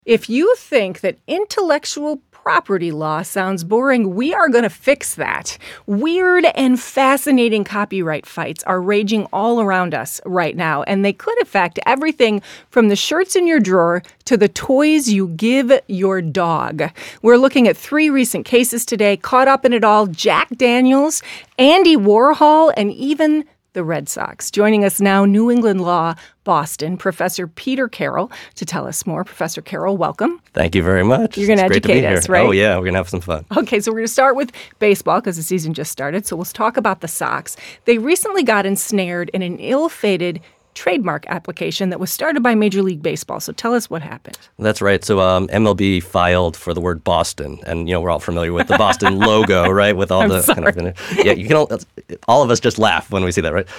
If you think that intellectual property law sounds boring, we are going to fix that. Weird and fascinating copyright fights are raging all around us right now, and they could affect everything from the shirts in your drawer to the toys you give your dog. We're looking at 3 recent cases today, caught up in it all: Jack Daniels, Andy Warhol, and even the Red Sox. Joining us now, New England Law, Boston, Professor Peter Carroll, to tell us more. Professor Carroll, welcome. Thank you very much. You're going to educate us, right? Oh, yeah. We're going to have some fun. Okay, so we're going to start with baseball because the season just started. So we'll talk about the Sox. They recently got ensnared in an ill-fated trademark application that was started by Major League Baseball. So tell us what happened. That's right. So MLB filed for the word Boston, and we're all familiar with the Boston logo, right? With all the sorry. kind of you can all of us just laugh when we see that, right?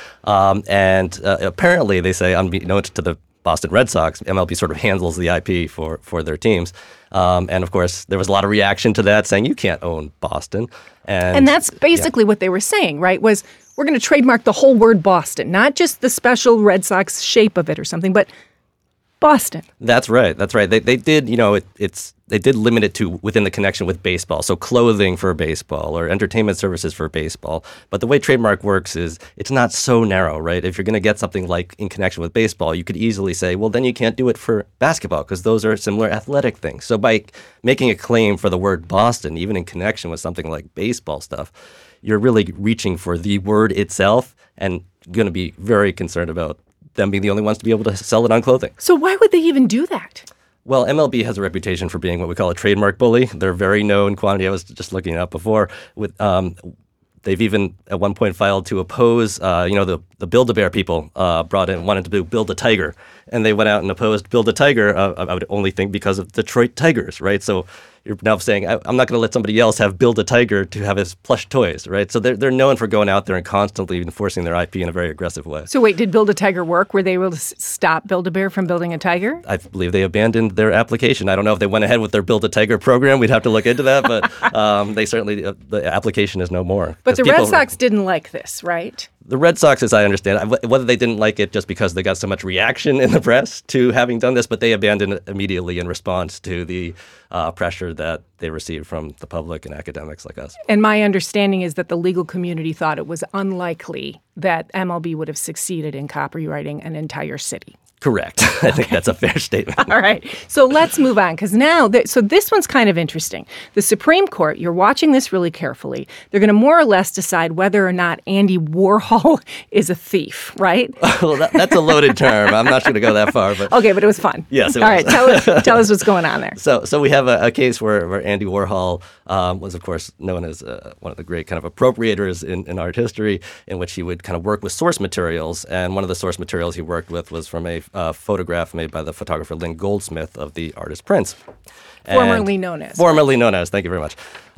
And apparently they say, unbeknownst to the Boston Red Sox, MLB sort of handles the IP for their teams. And of course, there was a lot of reaction to that, saying you can't own Boston. And that's basically what they were saying, right? Was we're going to trademark the whole word Boston, not just the special Red Sox shape of it or something, but Boston. That's right. They did, they did limit it to within the connection with baseball. So clothing for baseball or entertainment services for baseball. But the way trademark works is it's not so narrow, right? If you're going to get something like in connection with baseball, you could easily say, well, then you can't do it for basketball because those are similar athletic things. So by making a claim for the word Boston, even in connection with something like baseball stuff, you're really reaching for the word itself and going to be very concerned about them being the only ones to be able to sell it on clothing. So why would they even do that? Well, MLB has a reputation for being what we call a trademark bully. They're very known quantity. I was just looking it up before. With they've even at one point filed to oppose, the Build-A-Bear people wanted to build a tiger, and they went out and opposed Build a Tiger. I would only think because of Detroit Tigers, right? So you're now saying I'm not going to let somebody else have Build a Tiger to have his plush toys, right? So they're known for going out there and constantly enforcing their IP in a very aggressive way. So wait, did Build a Tiger work? Were they able to stop Build-A-Bear from building a tiger? I believe they abandoned their application. I don't know if they went ahead with their Build a Tiger program. We'd have to look into that, but they certainly the application is no more. But the Red Sox didn't like this, right? The Red Sox, as I understand, whether they didn't like it just because they got so much reaction in the press to having done this, but they abandoned it immediately in response to the pressure that they received from the public and academics like us. And my understanding is that the legal community thought it was unlikely that MLB would have succeeded in copyrighting an entire city. Correct. I think that's a fair statement. All right. So let's move on because now, so this one's kind of interesting. The Supreme Court, you're watching this really carefully. They're going to more or less decide whether or not Andy Warhol is a thief, right? Well, that's a loaded term. I'm not going to go that far. But okay, but it was fun. Yes, it was. All right. Tell us what's going on there. So we have a case where Andy Warhol was, of course, known as one of the great kind of appropriators in art history, in which he would kind of work with source materials. And one of the source materials he worked with was from a photograph made by the photographer Lynn Goldsmith of the artist Prince. Formerly known as. Formerly known as. Thank you very much.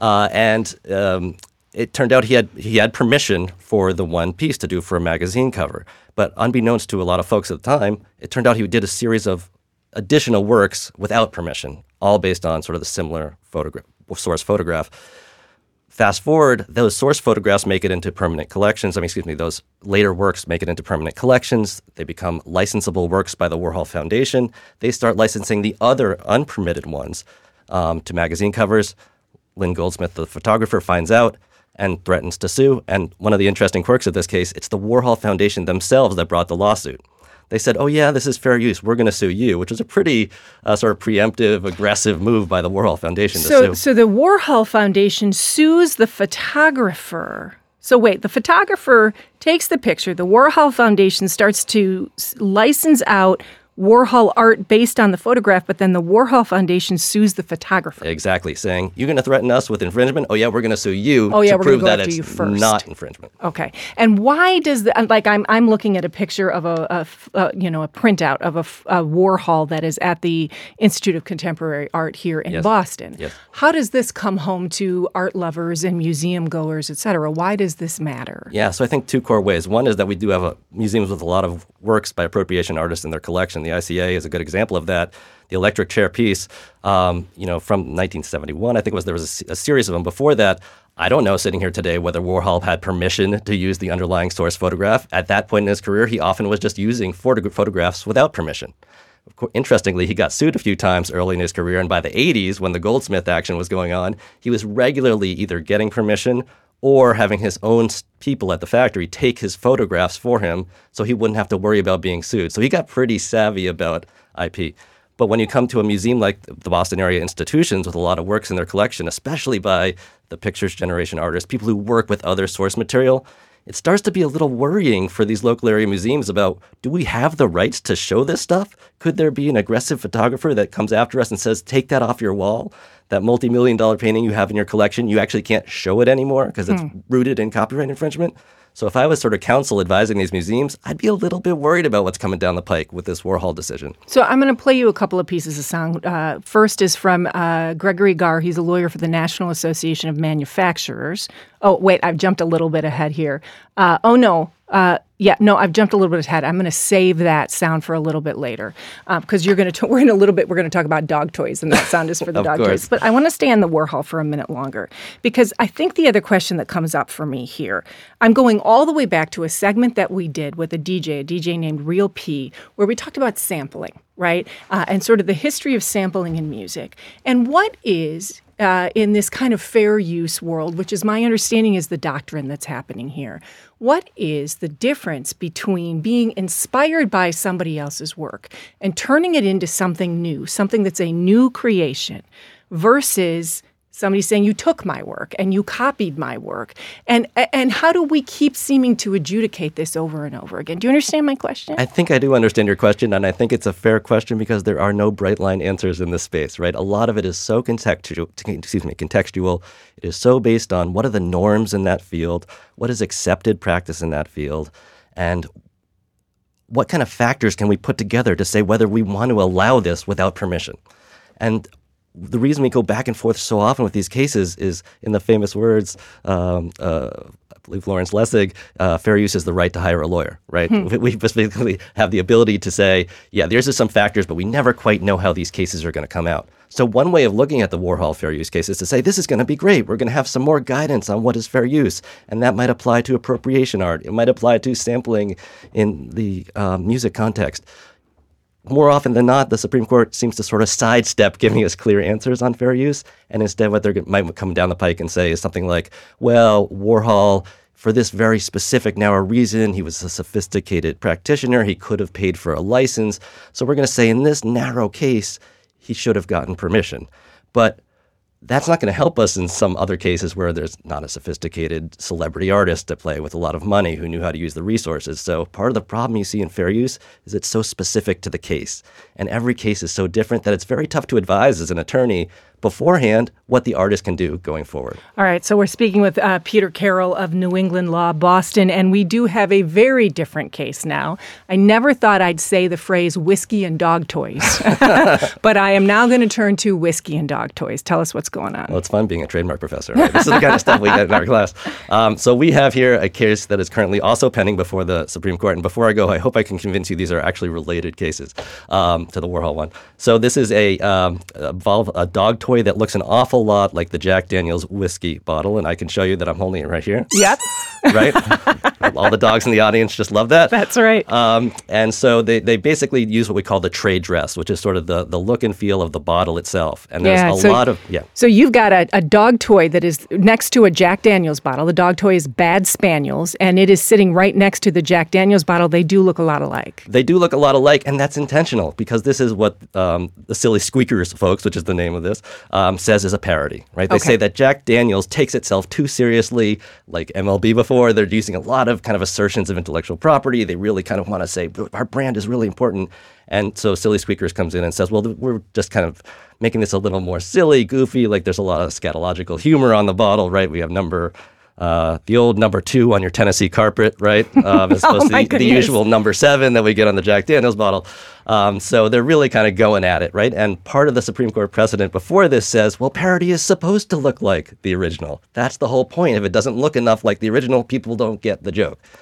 It turned out he had permission for the one piece to do for a magazine cover. But unbeknownst to a lot of folks at the time, it turned out he did a series of additional works without permission, all based on sort of the similar source photograph. Fast forward, those source photographs make it into permanent collections. Those later works make it into permanent collections. They become licensable works by the Warhol Foundation. They start licensing the other unpermitted ones to magazine covers. Lynn Goldsmith, the photographer, finds out and threatens to sue. And one of the interesting quirks of this case, it's the Warhol Foundation themselves that brought the lawsuit. They said, oh, yeah, this is fair use. We're going to sue you, which was a pretty sort of preemptive, aggressive move by the Warhol Foundation to sue. So the Warhol Foundation sues the photographer. So wait, the photographer takes the picture. The Warhol Foundation starts to license out Warhol art based on the photograph, but then the Warhol Foundation sues the photographer. Exactly, saying, you're going to threaten us with infringement? Oh, yeah, we're going to sue you to prove that it's not infringement. Okay. And why does I'm looking at a picture of a printout of a Warhol that is at the Institute of Contemporary Art here in Boston. Yes. How does this come home to art lovers and museum goers, et cetera? Why does this matter? Yeah, so I think 2 core ways. One is that we do have museums with a lot of works by appropriation artists in their collection. The ICA is a good example of that. The electric chair piece, from 1971, I think there was a series of them. Before that, I don't know, sitting here today, whether Warhol had permission to use the underlying source photograph. At that point in his career, he often was just using photographs without permission. Interestingly, he got sued a few times early in his career, and by the 80s, when the Goldsmith action was going on, he was regularly either getting permission or having his own people at the factory take his photographs for him so he wouldn't have to worry about being sued. So he got pretty savvy about IP. But when you come to a museum like the Boston area institutions with a lot of works in their collection, especially by the Pictures Generation artists, people who work with other source material, it starts to be a little worrying for these local area museums about, do we have the rights to show this stuff? Could there be an aggressive photographer that comes after us and says, take that off your wall? That multi-million-dollar painting you have in your collection, you actually can't show it anymore because it's rooted in copyright infringement? So if I was sort of counsel advising these museums, I'd be a little bit worried about what's coming down the pike with this Warhol decision. So I'm going to play you a couple of pieces of sound. First is from Gregory Garr. He's a lawyer for the National Association of Manufacturers. Oh, wait, I've jumped a little bit ahead here. I've jumped a little bit ahead. I'm going to save that sound for a little bit later because we're going to talk about dog toys, and that sound is for the dog toys. But I want to stay on the Warhol for a minute longer because I think the other question that comes up for me here, I'm going all the way back to a segment that we did with a DJ named Real P, where we talked about sampling, right? And sort of the history of sampling in music. And what is in this kind of fair use world, which is my understanding is the doctrine that's happening here. What is the difference between being inspired by somebody else's work and turning it into something new, something that's a new creation, versus somebody saying, you took my work and you copied my work? And how do we keep seeming to adjudicate this over and over again? Do you understand my question? I think I do understand your question, and I think it's a fair question because there are no bright line answers in this space, right? A lot of it is so contextual. It is so based on what are the norms in that field, what is accepted practice in that field, and what kind of factors can we put together to say whether we want to allow this without permission. And the reason we go back and forth so often with these cases is, in the famous words, I believe Lawrence Lessig, fair use is the right to hire a lawyer, right? We basically have the ability to say, yeah, there's just some factors, but we never quite know how these cases are going to come out. So one way of looking at the Warhol fair use case is to say, this is going to be great. We're going to have some more guidance on what is fair use. And that might apply to appropriation art. It might apply to sampling in the music context. More often than not, the Supreme Court seems to sort of sidestep giving us clear answers on fair use. And instead, what they might come down the pike and say is something like, well, Warhol, for this very specific narrow reason, he was a sophisticated practitioner. He could have paid for a license. So we're going to say in this narrow case, he should have gotten permission. But that's not going to help us in some other cases where there's not a sophisticated celebrity artist to play with a lot of money who knew how to use the resources. So part of the problem you see in fair use is it's so specific to the case. And every case is so different that it's very tough to advise as an attorney beforehand what the artist can do going forward. All right, so we're speaking with Peter Carroll of New England Law, Boston, and we do have a very different case now. I never thought I'd say the phrase whiskey and dog toys, but I am now going to turn to whiskey and dog toys. Tell us what's going on. Well, it's fun being a trademark professor. Right? This is the kind of stuff we get in our class. So we have here a case that is currently also pending before the Supreme Court. And before I go, I hope I can convince you these are actually related cases to the Warhol one. So this is a dog toy that looks an awful lot like the Jack Daniel's whiskey bottle, and I can show you that I'm holding it right here. Yep. Right? All the dogs in the audience just love that. That's right. And so they basically use what we call the trade dress, which is sort of the look and feel of the bottle itself. And there's a lot of, So you've got a dog toy that is next to a Jack Daniel's bottle. The dog toy is Bad Spaniels, and it is sitting right next to the Jack Daniel's bottle. They do look a lot alike. They do look a lot alike, and that's intentional because this is what the Silly Squeakers folks, which is the name of this, says is a parody, right? They say that Jack Daniel's takes itself too seriously, like MLB before. They're using a lot of kind of assertions of intellectual property. They really kind of want to say, our brand is really important. And so Silly Squeakers comes in and says, well, we're just kind of making this a little more silly, goofy, like there's a lot of scatological humor on the bottle, right? We have the old number 2 on your Tennessee carpet, right? As opposed to the usual number 7 that we get on the Jack Daniel's bottle. So they're really kind of going at it, right? And part of the Supreme Court precedent before this says, well, parody is supposed to look like the original. That's the whole point. If it doesn't look enough like the original, people don't get the joke.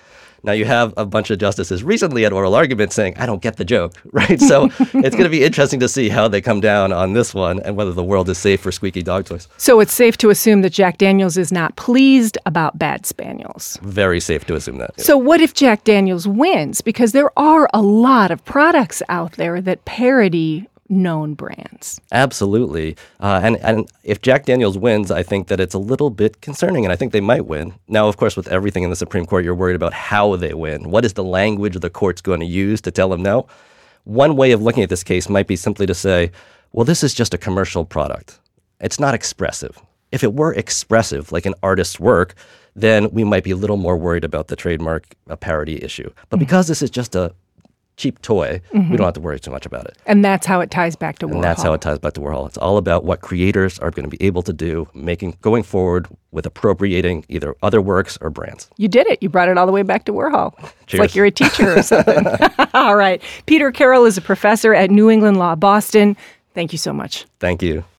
Now, you have a bunch of justices recently at oral argument saying, I don't get the joke, right? So it's going to be interesting to see how they come down on this one and whether the world is safe for squeaky dog toys. So it's safe to assume that Jack Daniels is not pleased about bad spaniels. Very safe to assume that. So what if Jack Daniels wins? Because there are a lot of products out there that parody known brands. Absolutely. And if Jack Daniels wins, I think that it's a little bit concerning, and I think they might win. Now, of course, with everything in the Supreme Court, you're worried about how they win. What is the language the court's going to use to tell them no? One way of looking at this case might be simply to say, well, this is just a commercial product. It's not expressive. If it were expressive, like an artist's work, then we might be a little more worried about the trademark parody issue. But because this is just a cheap toy, we don't have to worry too much about it. And that's how it ties back to Warhol. And that's how it ties back to Warhol. It's all about what creators are going to be able to do, going forward with appropriating either other works or brands. You did it. You brought it all the way back to Warhol. Cheers. It's like you're a teacher or something. All right. Peter Carroll is a professor at New England Law Boston. Thank you so much. Thank you.